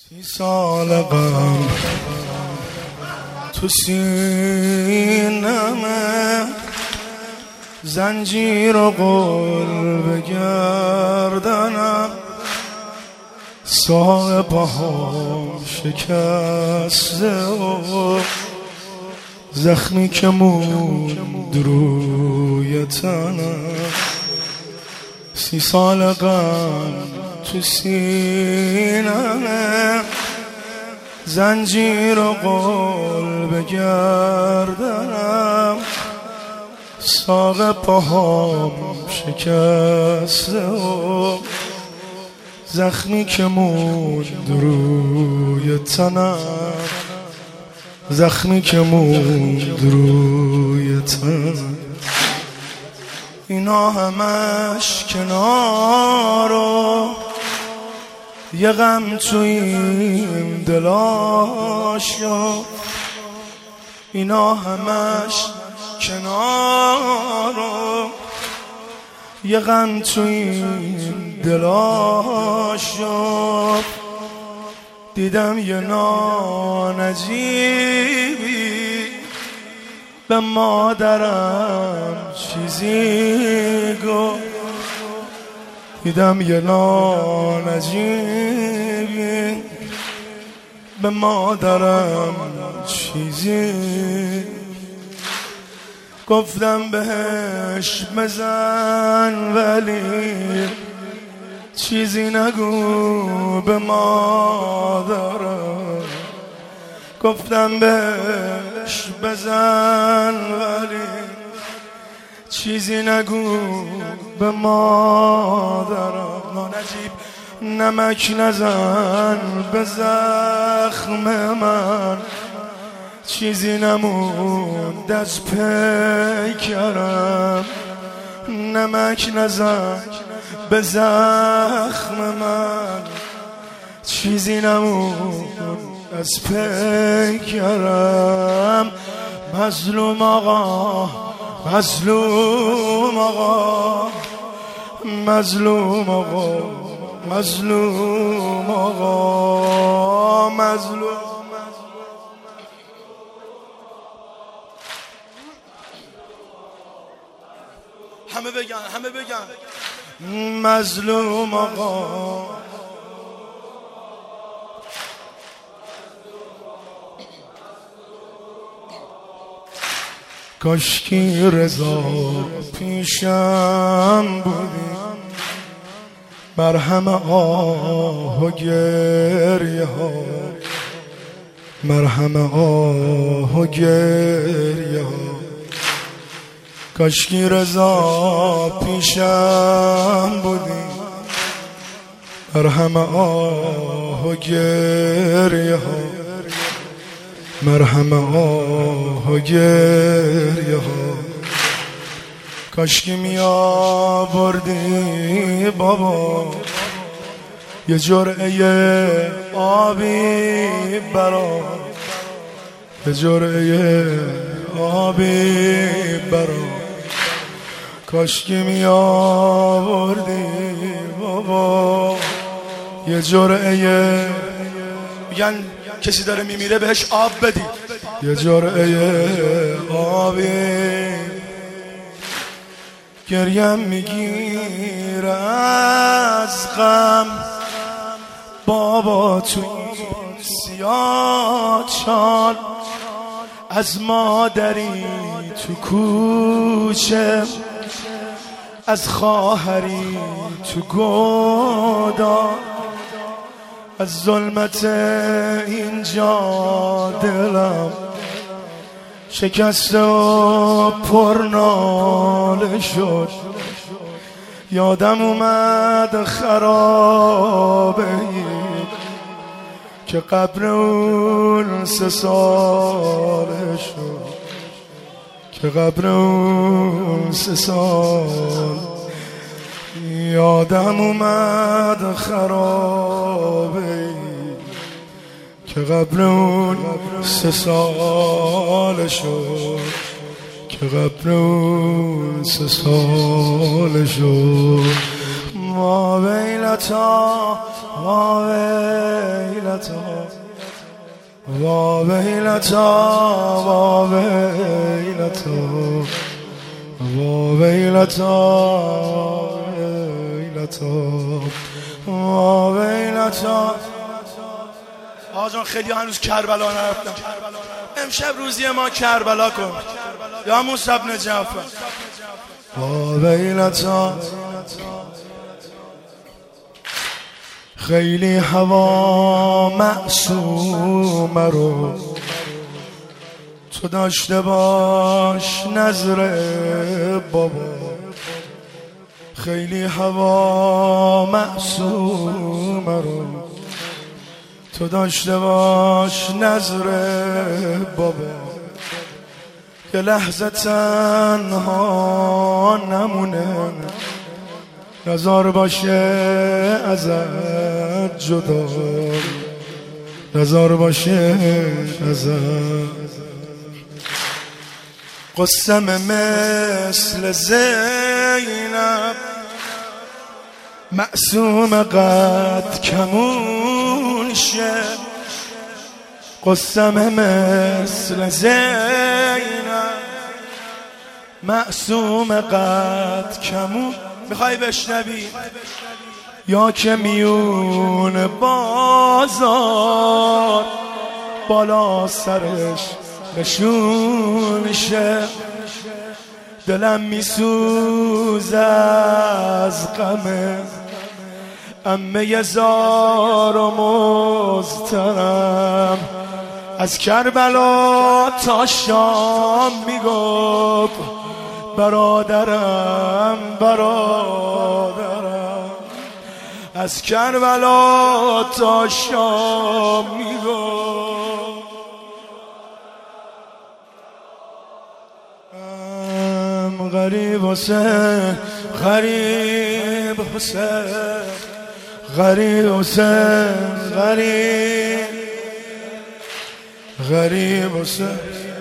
30 غم تو سینمه، زنجیر و قل به گردنم، ساق پاهام شکسته و زخمی که موند روی تنم. 30 غم تو سینمه، زنجیر و قل به گردنم، ساق پاهام شکسته و زخمی که موند روی تنم، زخمی که موند روی تنم. اینا همش کنارو یه غم تو این دلاشو، اینا همش کنارو یه غم تو این دلاشو. دیدم یه نانجیبی به مادرم چیزی گفت، دیدم یه نانجیبی به مادرم چیزی گفتم بهش بزن ولی چیزی نگو به مادرم. گفتم بهش بزن ولی چیزی نگو به مادرم. نانجیب نمک نزن به زخم من، چیزی نموند از پیکرم. نمک نزن به زخم من، چیزی نموند از پیکرم. مظلوم آقا، مظلوم آقا، مظلوم آقا، مظلوم آقا، مظلوم. همه بگن، همه بگن مظلوم آقا. کاشکی رضا پیشم بودی، مرهم آه و گریه ها، مرهم آه و گریه ها. کاشکی رضا پیشم بودی، مرهم آه و گریه ها، مرهم آه و گریه ها. کاشکی می آوردی بابا یه جرعه آبی برا، یه جرعه آبی برا. کاشکی می آوردی بابا یه جرعه، میگن کسی داره میمیره بهش آب بدی، یه جرعه آبی. گریم میگیره از غم بابا تو این سیاه چال، از مادری تو کوچه، از خواهری تو گودان، از ظلمت اینجا دلم شکسته و پرناله شد. یادم اومد خرابه ای که قبر اون 3 ساله شد، که قبر اون 3 سال. یادم اومد خرابه ای که قبر اون 3 سال شد، که قبر اون 3 سال شد. وا ویلتا وا ویلتا وا ویلتا وا ویلتا وا ویلتا وا ویلتا. آجان خیلی هنوز کربلا نرفتم. امشب روزی ما کربلا کن یا موسی بن جعفر. وا ویلتا خیلی هوا معصوم رو تو داشته باش نظر بابا. خیلی هوا معصوم رو تو داشته باش نظر بابا. یه لحظه تنها نمونه نزار باشه ازت جدا. نزار باشه ازت. قسم مثل زینب معصوم قد کمون شه. قسم مثل زینب معصوم قد کمون. میخوای بشنوی؟ یا که میون بازار بالا سرش نشون شه. دلم میسوزه از غمه عمه زار و مزترم. از کربلا تا شام میگفت برادرم برادرم. از کربلا تا شام میگفت غریب حسین غریب حسین غریب حسین غریب غریب حسین.